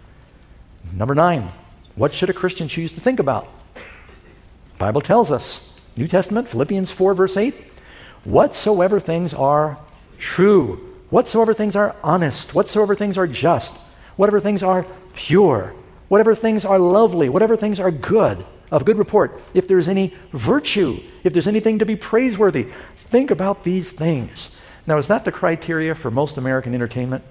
[SPEAKER 1] Number 9, what should a Christian choose to think about? The Bible tells us, New Testament, Philippians 4, verse 8, whatsoever things are true, whatsoever things are honest, whatsoever things are just, whatever things are pure, whatever things are lovely, whatever things are good, of good report, if there's any virtue, if there's anything to be praiseworthy, think about these things. Now, is that the criteria for most American entertainment?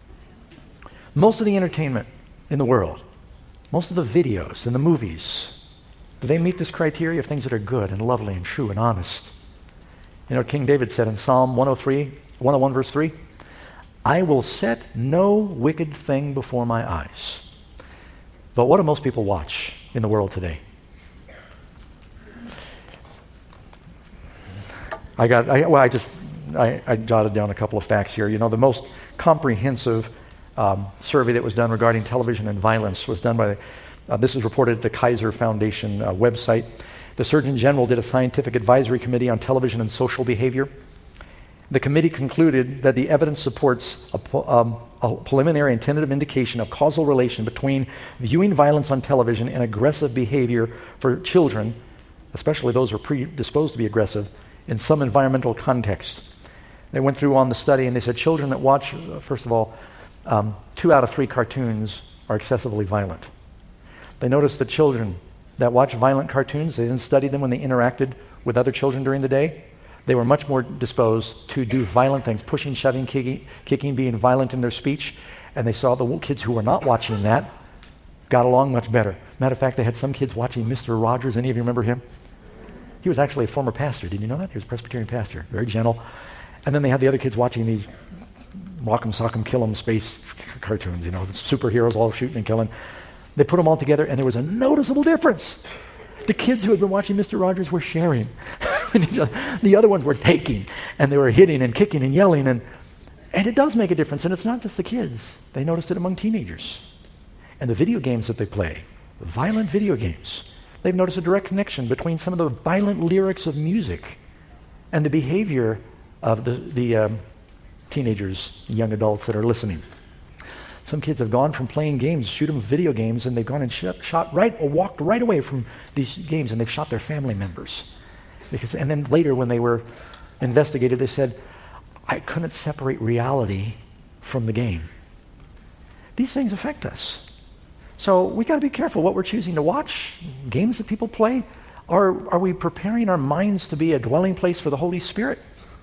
[SPEAKER 1] Most of the entertainment in the world, most of the videos and the movies, do they meet this criteria of things that are good and lovely and true and honest? King David said in Psalm 101, verse 3, I will set no wicked thing before my eyes. But what do most people watch in the world today? I jotted down a couple of facts here. The most comprehensive survey that was done regarding television and violence was done by, this was reported at the Kaiser Foundation website. The Surgeon General did a scientific advisory committee on television and social behavior. The committee concluded that the evidence supports a preliminary and tentative indication of causal relation between viewing violence on television and aggressive behavior for children, especially those who are predisposed to be aggressive, in some environmental context. They went through on the study and they said children that watch, first of all, 2 out of 3 cartoons are excessively violent. They noticed that children that watch violent cartoons, they didn't study them when they interacted with other children during the day. They were much more disposed to do violent things, pushing, shoving, kicking, being violent in their speech. And they saw the kids who were not watching that got along much better. Matter of fact, they had some kids watching Mr. Rogers. Any of you remember him? He was actually a former pastor. Did you know that? He was a Presbyterian pastor, very gentle. And then they had the other kids watching these rock'em, sock'em, kill'em space cartoons, the superheroes all shooting and killing. They put them all together, and there was a noticeable difference. The kids who had been watching Mr. Rogers were sharing. The other ones were taking, and they were hitting and kicking and yelling. And it does make a difference, and it's not just the kids. They noticed it among teenagers. And the video games that they play, violent video games, they've noticed a direct connection between some of the violent lyrics of music and the behavior of the teenagers, young adults that are listening. Some kids have gone from playing games, shoot them video games, and they've gone and walked right away from these games, and they've shot their family members. And then later, when they were investigated, they said, I couldn't separate reality from the game. These things affect us. So we got to be careful what we're choosing to watch, games that people play. Are we preparing our minds to be a dwelling place for the Holy Spirit?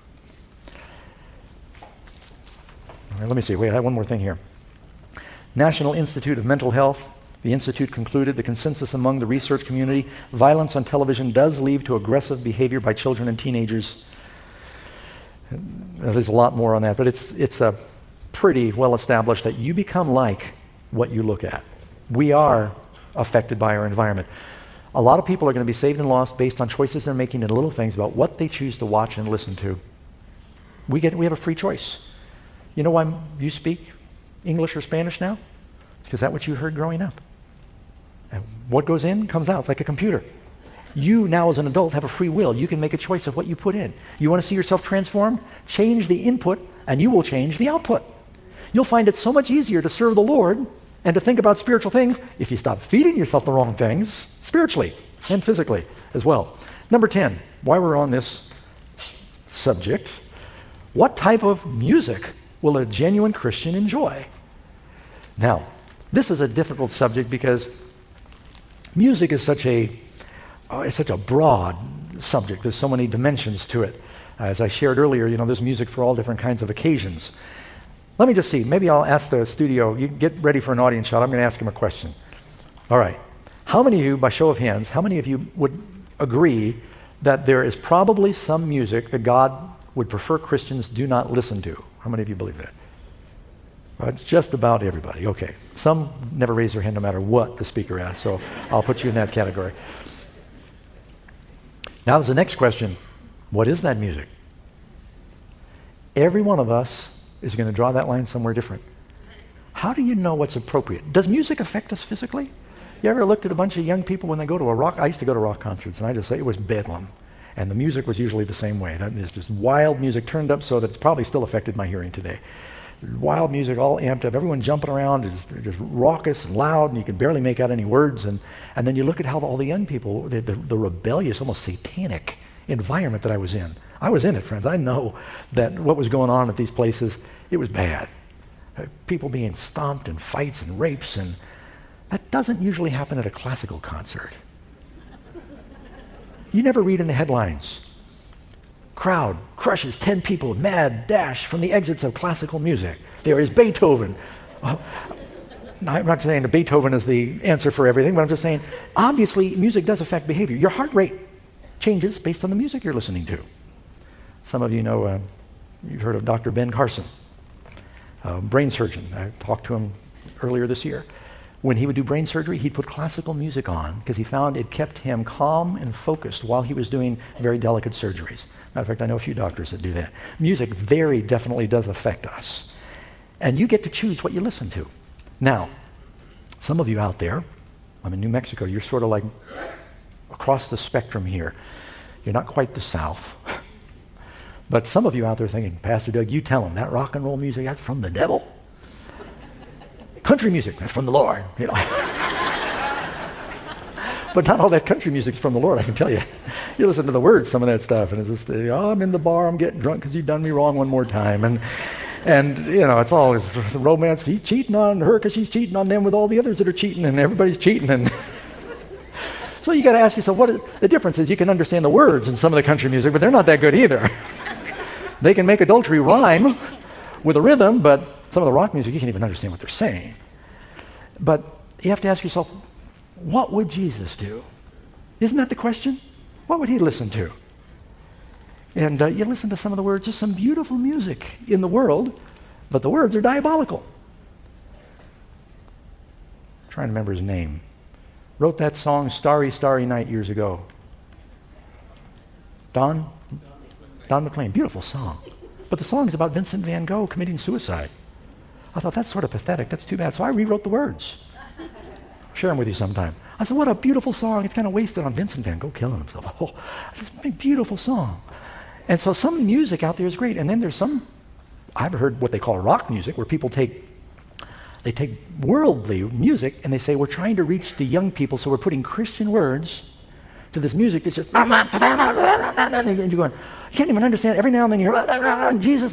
[SPEAKER 1] All right, let me see. Wait, I have one more thing here. National Institute of Mental Health. The Institute concluded the consensus among the research community, violence on television does lead to aggressive behavior by children and teenagers. There's a lot more on that, but it's a pretty well established that you become like what you look at. We are affected by our environment. A lot of people are going to be saved and lost based on choices they're making in little things about what they choose to watch and listen to. We have a free choice. You know why you speak English or Spanish now? Because that's what you heard growing up. And what goes in comes out. It's like a computer. You now as an adult have a free will. You can make a choice of what you put in. You want to see yourself transformed? Change the input and you will change the output. You'll find it so much easier to serve the Lord and to think about spiritual things if you stop feeding yourself the wrong things spiritually and physically as well. Number 10, while we're on this subject, what type of music will a genuine Christian enjoy? Now, this is a difficult subject because music is such a broad subject. There's so many dimensions to it. As I shared earlier, there's music for all different kinds of occasions. Let me just see. Maybe I'll ask the studio. You get ready for an audience shot. I'm going to ask him a question. All right. How many of you, by show of hands, how many of you would agree that there is probably some music that God would prefer Christians do not listen to? How many of you believe that? Well, it's just about everybody. Okay. Some never raise their hand no matter what the speaker asks, so I'll put you in that category. Now there's the next question. What is that music? Every one of us is going to draw that line somewhere different. How do you know what's appropriate? Does music affect us physically? You ever looked at a bunch of young people when they go to I used to go to rock concerts, and I just say it was bedlam. And the music was usually the same way. That is just wild music turned up so that it's probably still affected my hearing today. Wild music, all amped up, everyone jumping around, just raucous and loud, and you can barely make out any words. And then you look at how all the young people, the rebellious, almost satanic environment that I was in. I was in it, friends. I know that what was going on at these places, it was bad. People being stomped and fights and rapes, and that doesn't usually happen at a classical concert. You never read in the headlines, crowd crushes 10 people, mad dash from the exits of classical music. There is Beethoven. I'm not saying that Beethoven is the answer for everything, but I'm just saying, obviously, music does affect behavior. Your heart rate changes based on the music you're listening to. Some of you know, you've heard of Dr. Ben Carson, a brain surgeon. I talked to him earlier this year. When he would do brain surgery, he'd put classical music on because he found it kept him calm and focused while he was doing very delicate surgeries. Matter of fact, I know a few doctors that do that. Music very definitely does affect us. And you get to choose what you listen to. Now, some of you out there, I'm in New Mexico, you're sort of like across the spectrum here. You're not quite the South. But some of you out there thinking, Pastor Doug, you tell them that rock and roll music, that's from the devil. Country music, that's from the Lord. But not all that country music's from the Lord, I can tell you. You listen to the words, some of that stuff, and it's just, I'm in the bar, I'm getting drunk because you've done me wrong one more time. And it's always the romance. He's cheating on her because she's cheating on them with all the others that are cheating, and everybody's cheating. And so you got to ask yourself, the difference is you can understand the words in some of the country music, but they're not that good either. They can make adultery rhyme with a rhythm, but some of the rock music, you can't even understand what they're saying. But you have to ask yourself, what would Jesus do? Isn't that the question? What would he listen to? And you listen to some of the words, there's some beautiful music in the world, but the words are diabolical. I'm trying to remember his name. Wrote that song, Starry, Starry Night, years ago. Don McLean. Beautiful song. But the song is about Vincent van Gogh committing suicide. I thought, that's sort of pathetic. That's too bad. So I rewrote the words. I'll share them with you sometime. I said, what a beautiful song. It's kind of wasted on Vincent van Gogh killing himself. Oh, just a beautiful song. And so some music out there is great. And then there's some, I've heard what they call rock music, where people take worldly music and they say, we're trying to reach the young people, so we're putting Christian words to this music that's just, and you're going, you can't even understand. Every now and then you hear, Jesus,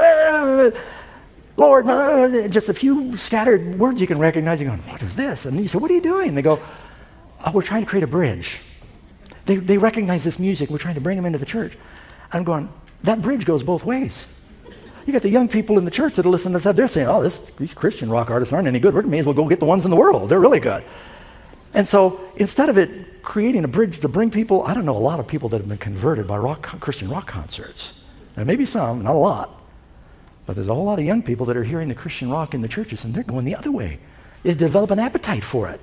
[SPEAKER 1] Lord, just a few scattered words you can recognize. You're going, what is this? And you say, what are you doing? They go, oh, we're trying to create a bridge. They recognize this music. We're trying to bring them into the church. I'm going, that bridge goes both ways. You got the young people in the church that are listening to stuff. They're saying, oh, these Christian rock artists aren't any good. We may as well go get the ones in the world. They're really good. And so instead of it creating a bridge to bring people, I don't know a lot of people that have been converted by Christian rock concerts. Now, maybe some, not a lot. But there's a whole lot of young people that are hearing the Christian rock in the churches, and they're going the other way. They develop an appetite for it.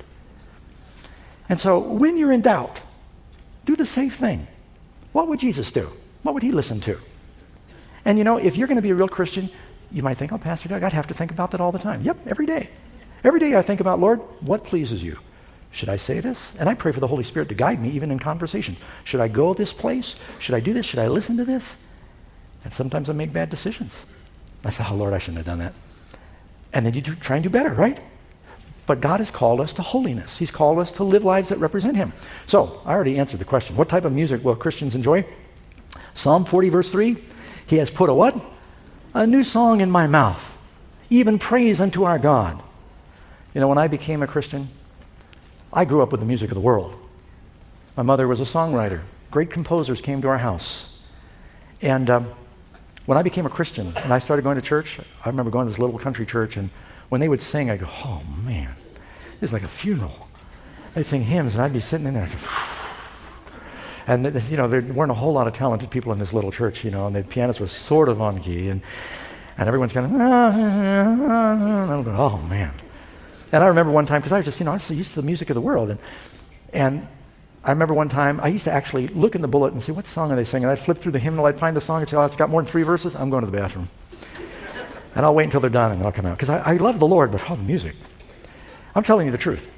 [SPEAKER 1] And so when you're in doubt, do the safe thing. What would Jesus do? What would he listen to? And if you're going to be a real Christian, you might think, oh, Pastor Doug, I'd have to think about that all the time. Yep, every day. Every day I think about, Lord, what pleases you? Should I say this? And I pray for the Holy Spirit to guide me even in conversations. Should I go this place? Should I do this? Should I listen to this? And sometimes I make bad decisions. I say, oh, Lord, I shouldn't have done that. And then you try and do better, right? But God has called us to holiness. He's called us to live lives that represent him. So I already answered the question. What type of music will Christians enjoy? Psalm 40, verse 3, he has put a what? A new song in my mouth, even praise unto our God. When I became a Christian, I grew up with the music of the world. My mother was a songwriter. Great composers came to our house. And when I became a Christian and I started going to church, I remember going to this little country church, and when they would sing, I go, oh man, this is like a funeral. They'd sing hymns, and I'd be sitting in there. And there weren't a whole lot of talented people in this little church, and the pianist was sort of on key, and everyone's kind of, and I'm going, oh man. And I remember one time, because I was just, I was so used to the music of the world, and I remember one time, I used to actually look in the bulletin and see, what song are they singing? I'd flip through the hymnal, I'd find the song, and say, oh, it's got more than 3 verses, I'm going to the bathroom. And I'll wait until they're done, and then I'll come out. Because I love the Lord, but the music. I'm telling you the truth.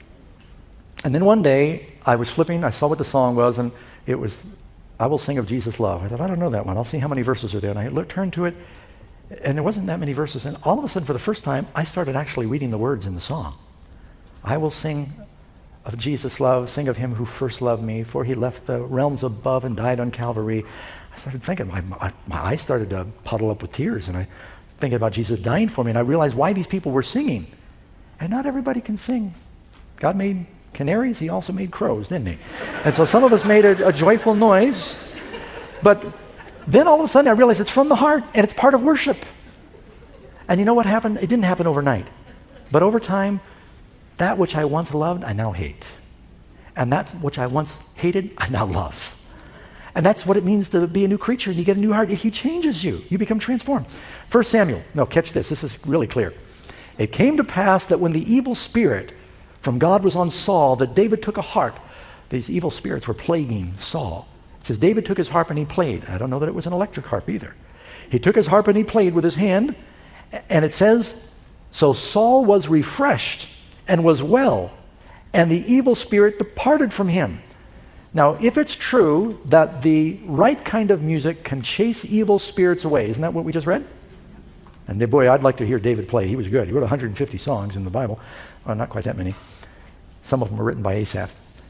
[SPEAKER 1] And then one day, I was flipping, I saw what the song was, and it was, I Will Sing of Jesus' Love. I thought, I don't know that one. I'll see how many verses are there. And I turned to it, and there wasn't that many verses. And all of a sudden, for the first time, I started actually reading the words in the song. I will sing of Jesus' love, sing of him who first loved me, for he left the realms above and died on Calvary. I started thinking, my eyes started to puddle up with tears, and I thinking about Jesus dying for me, and I realized why these people were singing. And not everybody can sing. God made canaries, he also made crows, didn't he? And so some of us made a joyful noise, but then all of a sudden I realized it's from the heart, and it's part of worship. And you know what happened? It didn't happen overnight. But over time, that which I once loved, I now hate. And that which I once hated, I now love. And that's what it means to be a new creature. You get a new heart. He changes you. You become transformed. 1 Samuel. No, catch this. This is really clear. It came to pass that when the evil spirit from God was on Saul, that David took a harp. These evil spirits were plaguing Saul. It says David took his harp and he played. I don't know that it was an electric harp either. He took his harp and he played with his hand. And it says, so Saul was refreshed and was well, and the evil spirit departed from him. Now, if it's true that the right kind of music can chase evil spirits away, isn't that what we just read? And boy, I'd like to hear David play. He was good. He wrote 150 songs in the Bible. Well, not quite that many. Some of them were written by Asaph.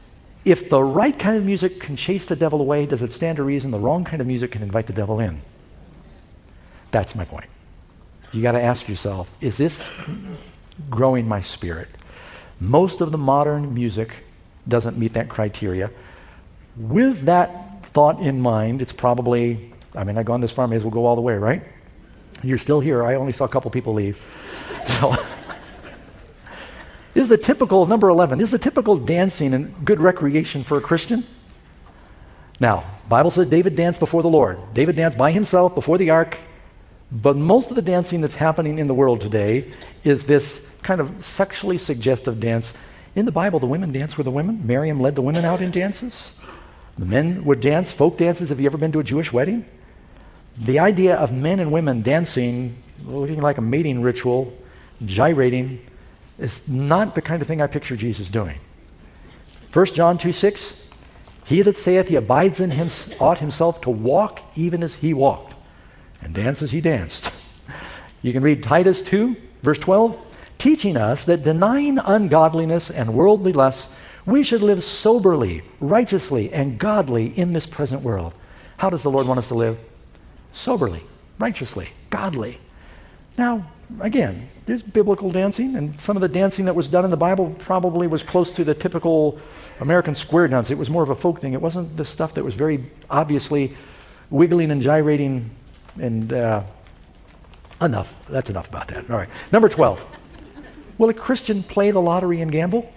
[SPEAKER 1] If the right kind of music can chase the devil away, does it stand to reason the wrong kind of music can invite the devil in? That's my point. You got to ask yourself, is this growing my spirit? Most of the modern music doesn't meet that criteria. With that thought in mind, it's probably, I've gone this far, may as well go all the way, right? You're still here. I only saw a couple people leave. So, is the typical, number 11, is the typical dancing and good recreation for a Christian? Now, Bible says David danced before the Lord. David danced by himself before the ark. But most of the dancing that's happening in the world today is this kind of sexually suggestive dance. In the Bible, the women dance with the women. Miriam led the women out in dances. The men would dance, folk dances. Have you ever been to a Jewish wedding? The idea of men and women dancing, looking like a mating ritual, gyrating, is not the kind of thing I picture Jesus doing. 1 John 2:6, he that saith he abides in him ought himself to walk even as he walked, and dance as he danced. You can read Titus 2, verse 12, teaching us that denying ungodliness and worldly lusts, we should live soberly, righteously, and godly in this present world. How does the Lord want us to live? Soberly, righteously, godly. Now, again, there's biblical dancing, and some of the dancing that was done in the Bible probably was close to the typical American square dance. It was more of a folk thing. It wasn't the stuff that was very obviously wiggling and gyrating. And enough. That's enough about that. All right. Number 12. Will a Christian play the lottery and gamble?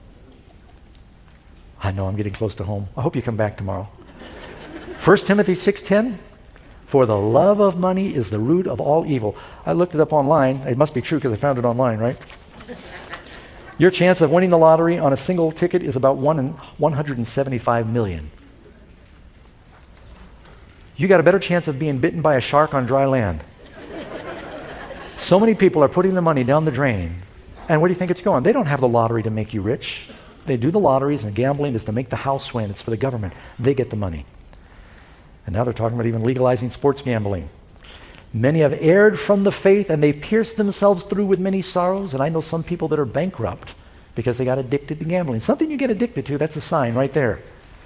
[SPEAKER 1] I know I'm getting close to home. I hope you come back tomorrow. 1 Timothy 6:10. For the love of money is the root of all evil. I looked it up online. It must be true because I found it online, right? Your chance of winning the lottery on a single ticket is about 1 in 175 million. You got a better chance of being bitten by a shark on dry land. So many people are putting the money down the drain. And where do you think it's going? They don't have the lottery to make you rich. They do the lotteries, and gambling is to make the house win. It's for the government. They get the money. And now they're talking about even legalizing sports gambling. Many have erred from the faith, and they've pierced themselves through with many sorrows. And I know some people that are bankrupt because they got addicted to gambling. Something you get addicted to, that's a sign right there.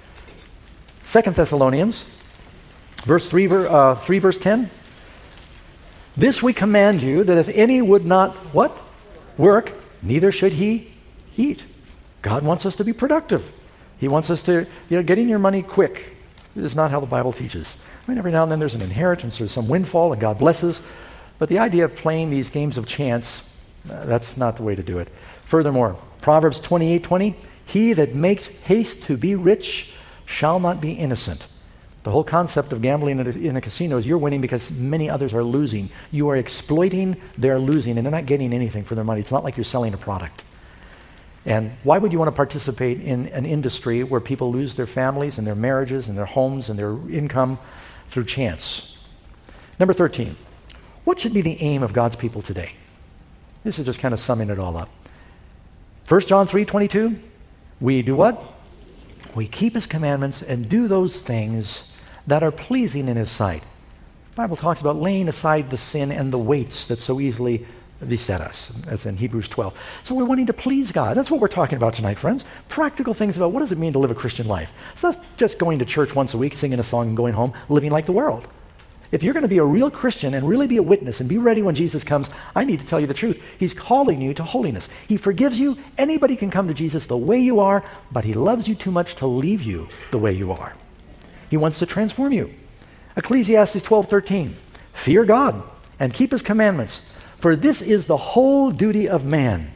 [SPEAKER 1] 2 Thessalonians, verse 3, verse 10. This we command you, that if any would not, what? Work, neither should he eat. God wants us to be productive. He wants us to, getting your money quick is not how the Bible teaches. Every now and then there's an inheritance or some windfall and God blesses, but the idea of playing these games of chance, that's not the way to do it. Furthermore, Proverbs 28:20, he that makes haste to be rich shall not be innocent. The whole concept of gambling in a casino is you're winning because many others are losing. You are exploiting their losing, and they're not getting anything for their money. It's not like you're selling a product. And why would you want to participate in an industry where people lose their families and their marriages and their homes and their income through chance? Number 13, what should be the aim of God's people today? This is just kind of summing it all up. 1 John 3:22, we do what? We keep his commandments and do those things that are pleasing in his sight. The Bible talks about laying aside the sin and the weights that so easily beset us. That's in Hebrews 12. So we're wanting to please God. That's what we're talking about tonight, friends. Practical things about what does it mean to live a Christian life. It's not just going to church once a week, singing a song and going home, living like the world. If you're going to be a real Christian and really be a witness and be ready when Jesus comes, I need to tell you the truth. He's calling you to holiness. He forgives you. Anybody can come to Jesus the way you are, but he loves you too much to leave you the way you are. He wants to transform you. Ecclesiastes 12:13, fear God and keep his commandments, for this is the whole duty of man.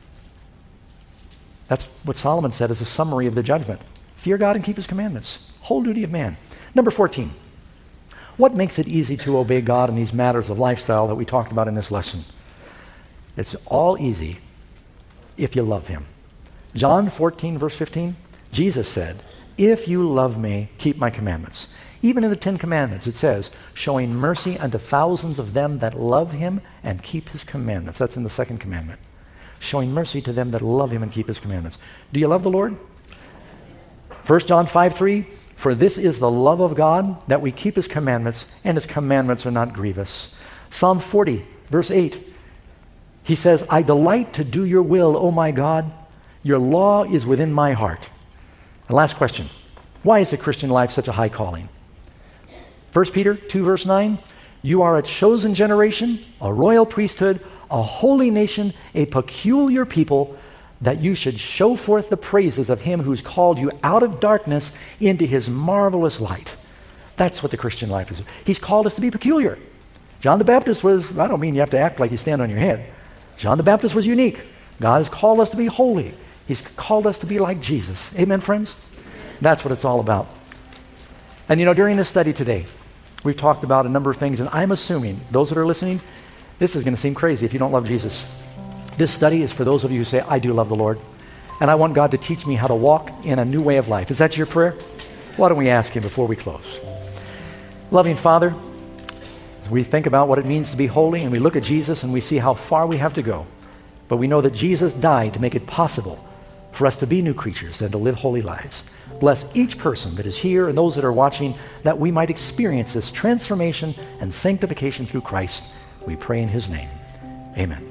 [SPEAKER 1] That's what Solomon said as a summary of the judgment. Fear God and keep his commandments. Whole duty of man. Number 14. What makes it easy to obey God in these matters of lifestyle that we talked about in this lesson? It's all easy if you love him. John 14, verse 15, Jesus said, if you love me, keep my commandments. Even in the 10 Commandments, it says, showing mercy unto thousands of them that love him and keep his commandments. That's in the second commandment. Showing mercy to them that love him and keep his commandments. Do you love the Lord? 1 John 5:3, for this is the love of God, that we keep his commandments, and his commandments are not grievous. Psalm 40, verse 8, he says, I delight to do your will, O my God. Your law is within my heart. And last question, why is the Christian life such a high calling? 1 Peter 2 verse 9, you are a chosen generation, a royal priesthood, a holy nation, a peculiar people, that you should show forth the praises of him who's called you out of darkness into his marvelous light. That's what the Christian life is. He's called us to be peculiar. John the Baptist was, I don't mean you have to act like you stand on your head. John the Baptist was unique. God has called us to be holy. He's called us to be like Jesus. Amen, friends? That's what it's all about. And during this study today, we've talked about a number of things, and I'm assuming, those that are listening, this is going to seem crazy if you don't love Jesus. This study is for those of you who say, I do love the Lord, and I want God to teach me how to walk in a new way of life. Is that your prayer? Why don't we ask him before we close? Loving Father, we think about what it means to be holy, and we look at Jesus and we see how far we have to go. But we know that Jesus died to make it possible for us to be new creatures and to live holy lives. Bless each person that is here and those that are watching, that we might experience this transformation and sanctification through Christ. We pray in his name. Amen.